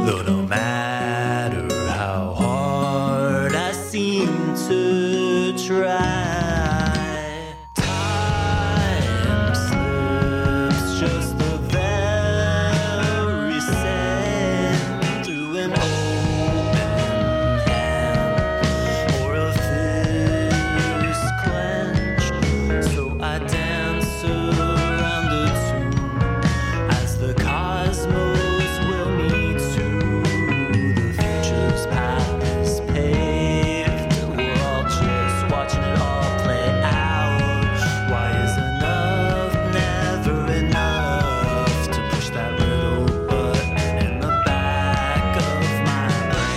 Though no matter how hard I seem to try, time slips just the very same through an open hand or a fist clenched. So I dance around the tomb as the cosmos will meet to the future's path is paved. We're all just watching it all play out. Why is enough never enough to push that little button in the back of my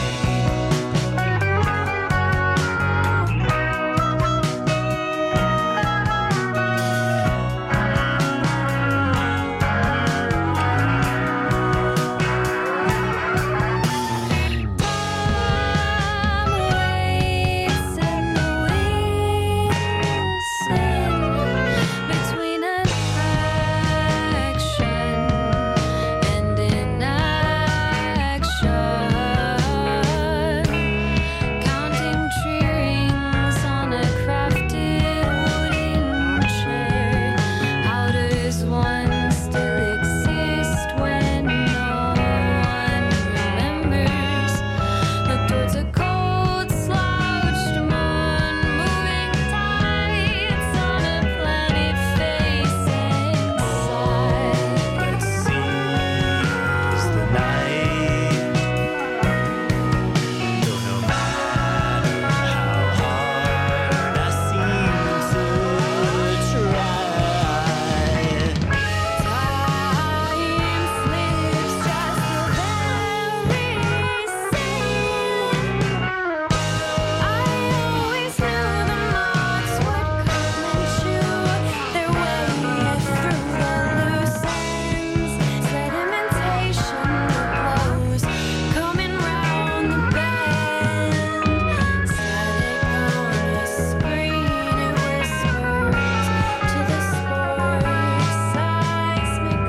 Between an action and inaction, counting tree rings on a crafted wooden chair. How does one still exist when no one remembers? Look towards a cold, slouched moon, moving tides on a planet facing south. Let's seize the night. Though no matter how hard I seem to try, Time slips just the very same. I always knew the moths would come and chew their way through the loose ends. Sedimentation blows coming round the bend. Static on a screen, it whispers to the sports seismic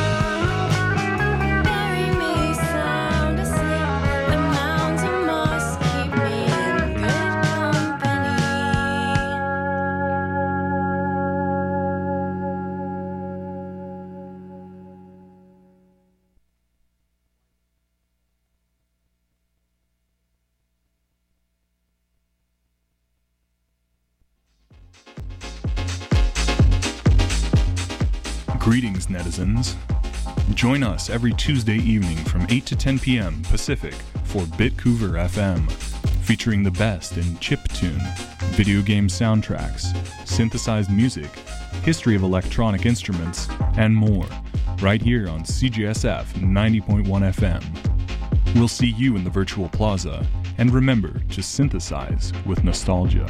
beam. Bury me sound asleep. The mountain must keep me in good company. Greetings, netizens. Join us every Tuesday evening from 8 to 10 p.m. Pacific for Bitcouver FM, featuring the best in chiptune, video game soundtracks, synthesized music, history of electronic instruments, and more, right here on CGSF 90.1 FM. We'll see you in the virtual plaza, and remember to synthesize with nostalgia.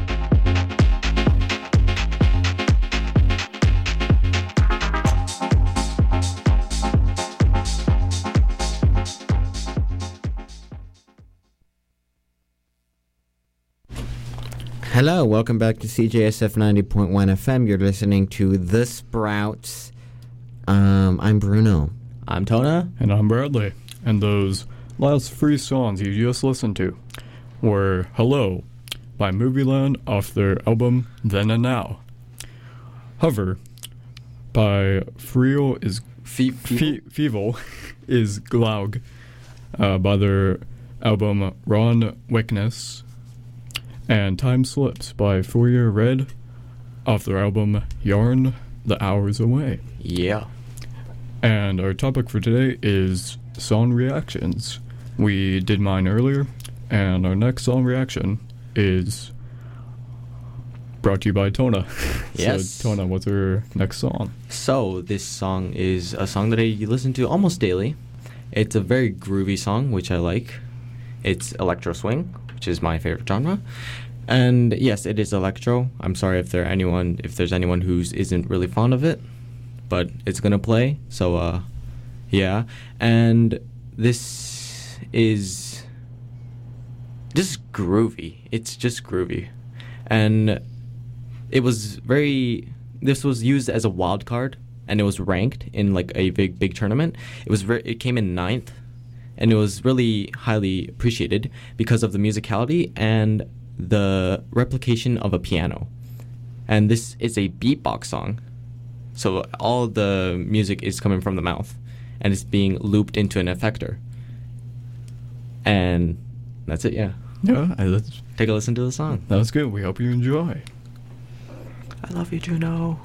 Hello, welcome back to CJSF 90.1 FM. You're listening to The Sprouts. I'm Bruno. I'm Tona. And I'm Bradley. And those last three songs you just listened to were Hello by Movieland off their album Then and Now. Hover by Feel is Feeble is Glaug by their album Ron Wickness. And Time Slips by Fourier Red off their album Yarn the Hours Away. Yeah. And our topic for today is song reactions. We did mine earlier, and our next song reaction is brought to you by Tona. Yes. So, Tona, what's our next song? So, this song is a song that I listen to almost daily. It's a very groovy song, which I like. It's electro swing, which is my favorite genre. And yes, it is electro. I'm sorry if there's anyone who isn't really fond of it, but it's gonna play. So yeah. And this is just groovy. It's just groovy. And this was used as a wild card, and it was ranked in like a big tournament. It came in 9th, and it was really highly appreciated because of the musicality and the replication of a piano. And this is a beatbox song, so all the music is coming from the mouth, and it's being looped into an effector. And that's it, yeah. Yeah, Take a listen to the song. that was good. We hope you enjoy. I love you, Juno.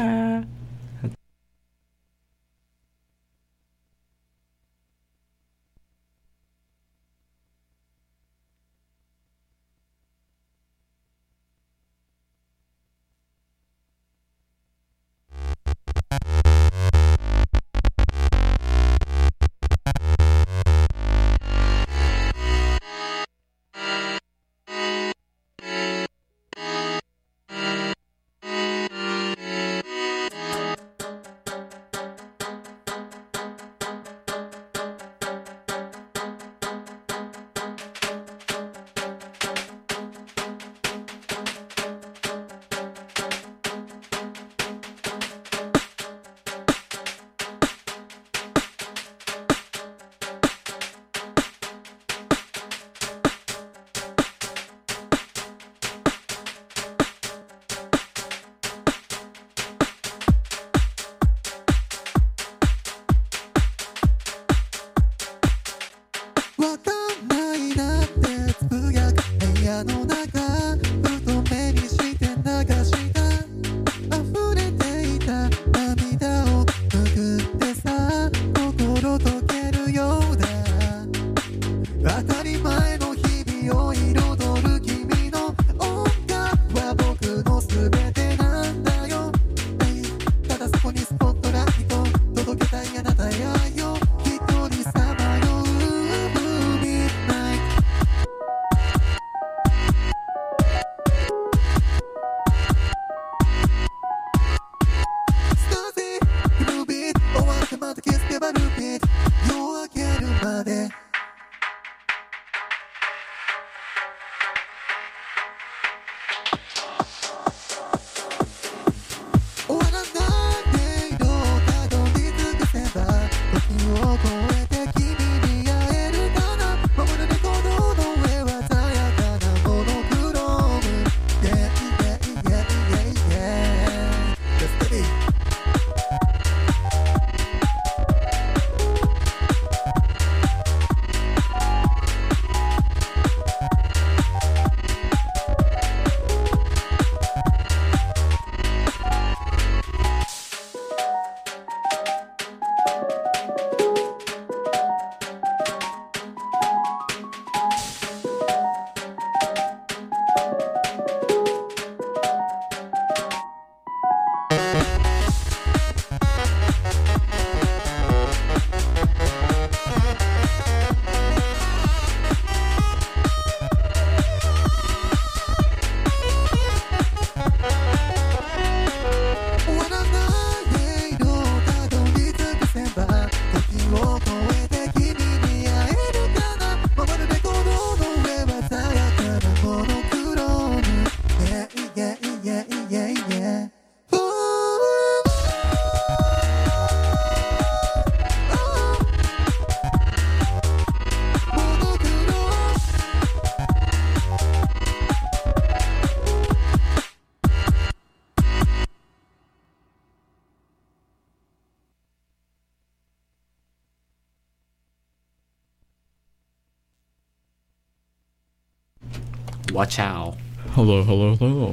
Watch out. Hello, hello, hello.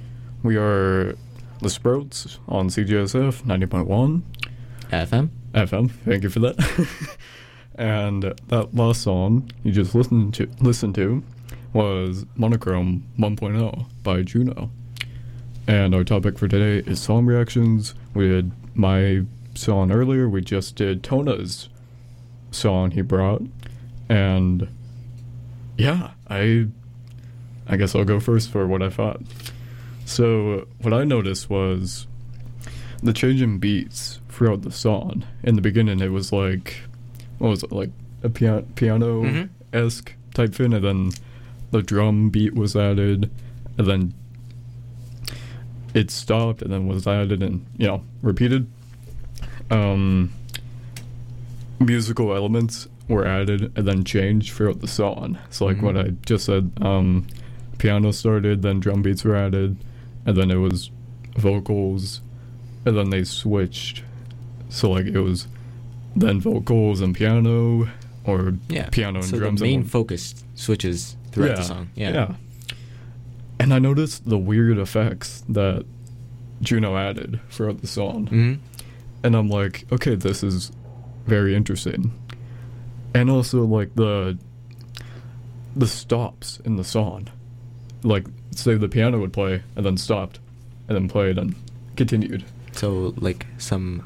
We are The Sprouts on CJSF 90.1 FM? FM. Thank you for that. And that last song you just listened to was Monochrome 1.0 by Juno. And our topic for today is song reactions. We did my song earlier. We just did Tona's song he brought. And yeah, I guess I'll go first for what I thought. So what I noticed was the change in beats throughout the song. In the beginning, it was like, what was it, like a piano-esque type thing, and then the drum beat was added, and then it stopped, and then was added and, repeated. musical elements were added and then changed throughout the song. So like what I just said, piano started, then drum beats were added, and then it was vocals, and then they switched. So like it was then vocals and piano, or Yeah. piano and so drums. the main and one- focus switches throughout the song. Yeah. And I noticed the weird effects that Juno added throughout the song. Mm-hmm. And I'm like, okay, this is very interesting. And also like the stops in the song. Like say the piano would play and then stopped and then played and continued. So like some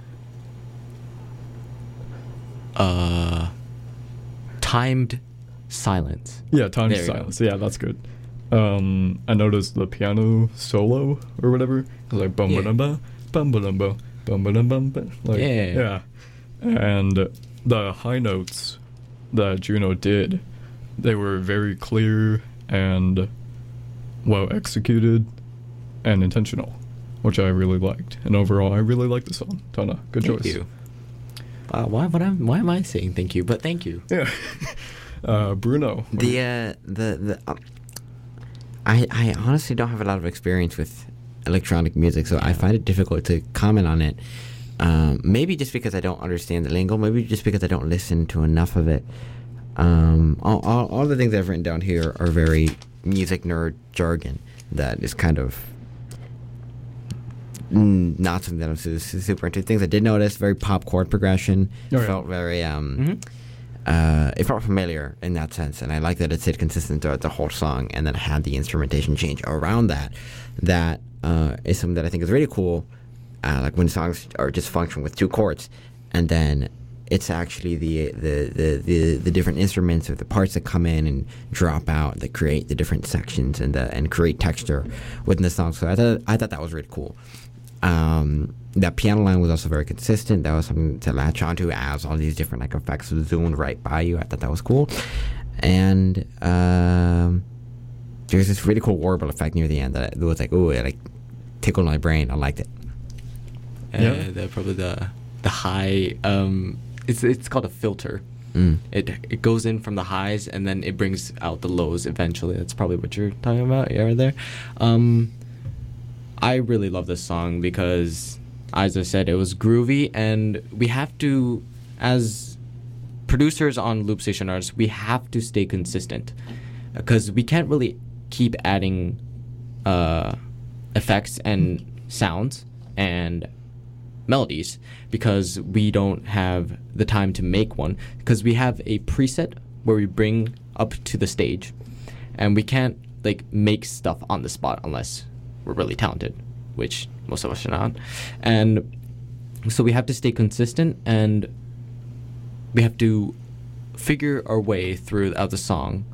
timed silence. Yeah, time There you go. silence. Yeah, that's good. I noticed the piano solo or whatever. It was like bum Yeah. ba dum bum ba dum bum ba dum bum. Like Yeah. And the high notes that Juno did, they were very clear and well executed and intentional, which I really liked. And overall, I really liked the song. Tana, good Thank choice. you. Why am I saying thank you? But thank you. Yeah. Bruno. what do you- I honestly don't have a lot of experience with electronic music, so I find it difficult to comment on it. Maybe just because I don't understand the lingo, maybe just because I don't listen to enough of it. All the things I've written down here are very music nerd jargon that is kind of not something that I'm super into. Things I did notice, very pop chord progression. Oh, yeah. Felt very it felt familiar in that sense, and I like that it stayed consistent throughout the whole song, and then had the instrumentation change around that. That is something that I think is really cool. Like when songs are just function with two chords, and then it's actually the different instruments or the parts that come in and drop out that create the different sections and create texture within the song. So I thought that was really cool. That piano line was also very consistent. That was something to latch onto as all these different like effects zoomed right by you. I thought that was cool. And there's this really cool warble effect near the end that was like, ooh, it like tickled my brain. I liked it. The probably the high. It's called a filter. It goes in from the highs and then it brings out the lows eventually. That's probably what you're talking about. Yeah, right there. I really love this song because, as I said, it was groovy, and we have to, as producers on Loop Station Artists, we have to stay consistent because we can't really keep adding effects and sounds and melodies because we don't have the time to make one, because we have a preset where we bring up to the stage, and we can't like make stuff on the spot unless we're really talented, which most of us are not. And so we have to stay consistent, and we have to figure our way throughout the song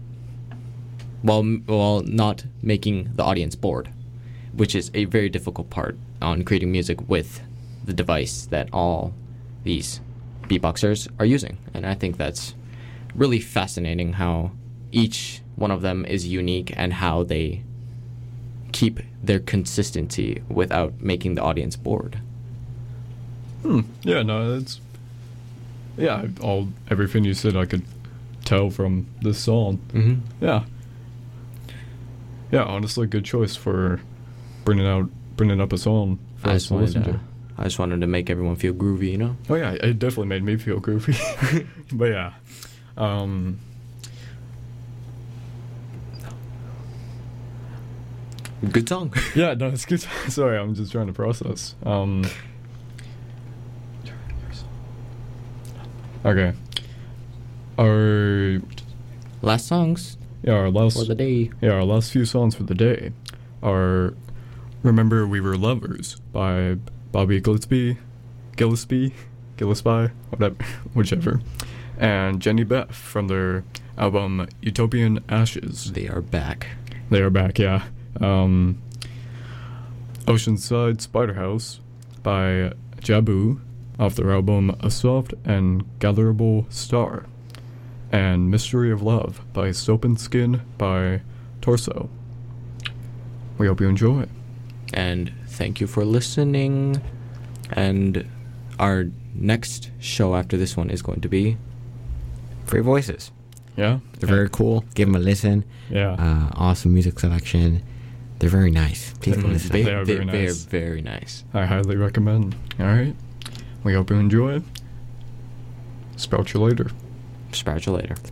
while not making the audience bored, which is a very difficult part on creating music with the device that all these beatboxers are using. And I think that's really fascinating how each one of them is unique and how they keep their consistency without making the audience bored. Yeah, no, it's everything you said I could tell from this song. Mm-hmm. Yeah, honestly, good choice for bringing up a song for us to listen to. I just wanted to make everyone feel groovy, you know? Oh yeah, it definitely made me feel groovy. But yeah, Good song. yeah, no, it's good. Sorry, I'm just trying to process. Okay, our Last songs our last for the day. our last few songs for the day are "Remember We Were Lovers" by Bobby Gillespie, whatever, whichever, and Jenny Beth from their album Utopian Ashes. They are back. They are back, yeah. Oceanside Spider House by Jabu off their album A Soft and Gatherable Star, and Mystery of Love by Soap and Skin by Torso. We hope you enjoy. And thank you for listening. And our next show after this one is going to be Free Voices. Yeah. They're very cool. Give them a listen. Yeah. Awesome music selection. They're very nice. Please go listen. They are very nice. Very nice. I highly recommend. All right. We hope you enjoy. Spout you later. Sprout you later.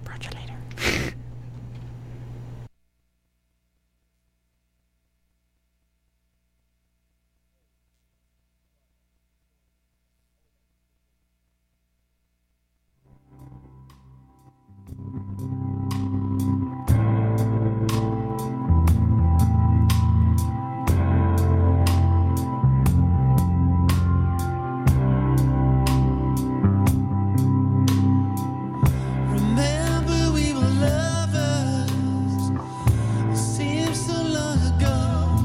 Remember we were lovers. It seems so long ago.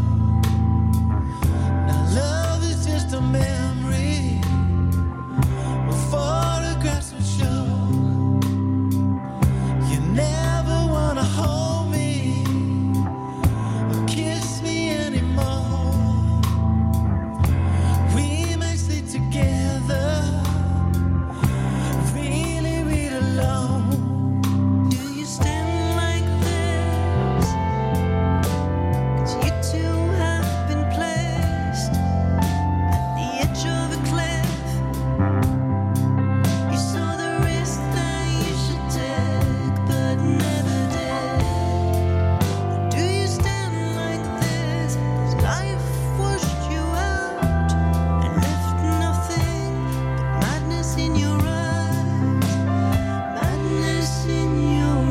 Now love is just a memory. What photographs would show. You never wanna hold me or kiss me anymore. We might sleep together. Really, really alone. Do you stand like this? 'Cause you two have been placed at the edge of a cliff. You saw the risk that you should take, but never did. Do you stand like this? 'Cause life washed you out and left nothing but madness in your eyes. Madness in your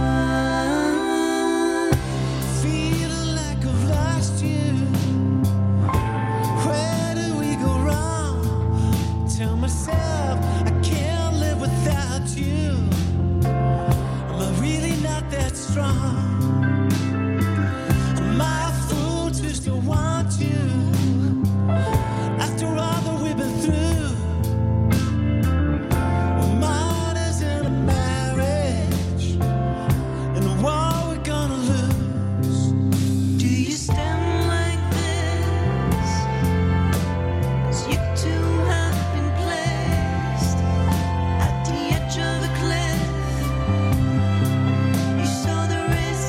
eyes. Feeling like I've lost you. Where did we go wrong? Tell myself I can't live without you. Am I really not that strong? Am I a fool to still want you? After all that we've been through, we're martyrs in a marriage, in a war we're gonna lose. Do you stand like this? 'Cause you two have been placed at the edge of a cliff. You saw the risk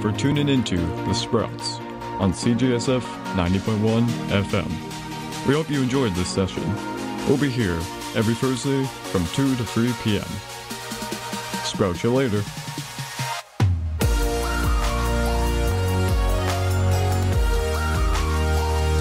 for tuning into The Sprouts on CJSF 90.1 FM. We hope you enjoyed this session. We'll be here every Thursday from 2 to 3 p.m. Sprout you later.